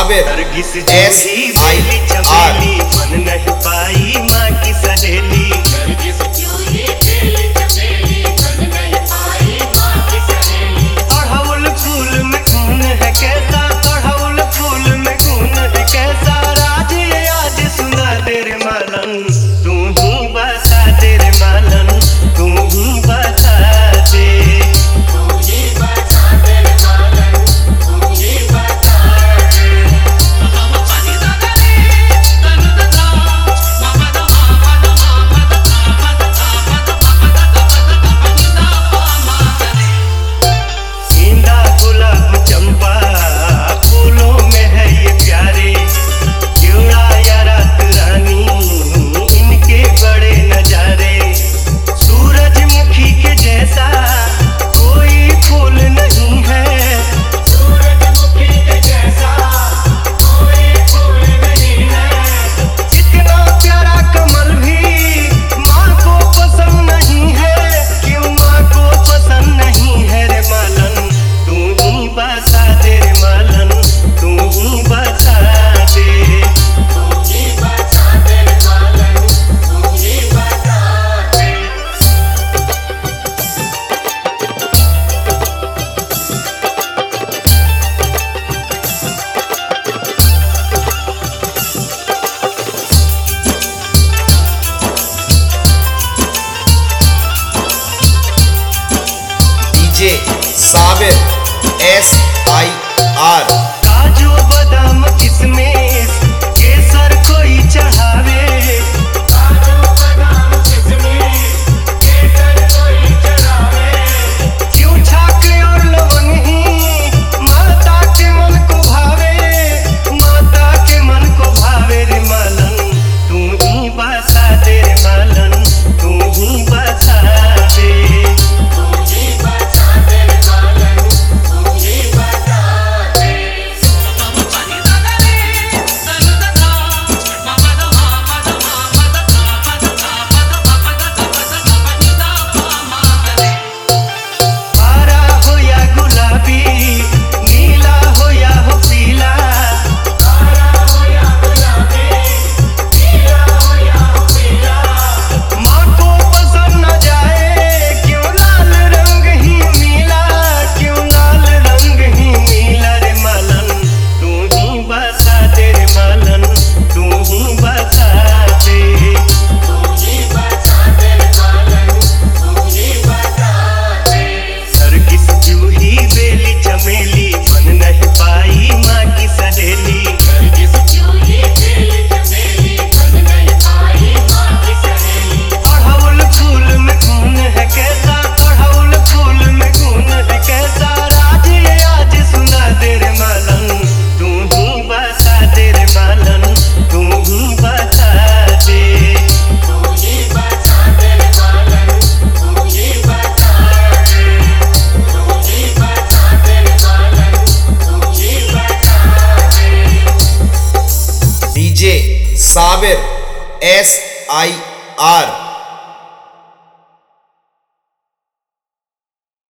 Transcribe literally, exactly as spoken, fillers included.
Sabir S I आर। मन नहीं पाई माँ की सहेली। अड़हुल फूल में खून है कैसा, अड़हुल फूल में खून है कैसा, राज ये आज सुना तेरे मालन, तू ही बता तेरे मालन, तू ही बता दे। DJ Sabir S I R. काजू बादाम किशमिश केसर कोई चढ़ावे, काजू बादाम किशमिश केसर कोई चढ़ावे, क्यों छाक और लवंग ही माता के मन को भावे, माता के मन को भावे रे मालन, तू ही बता दे रे मालन, तू ही बता दे। DJ Sabir S I R.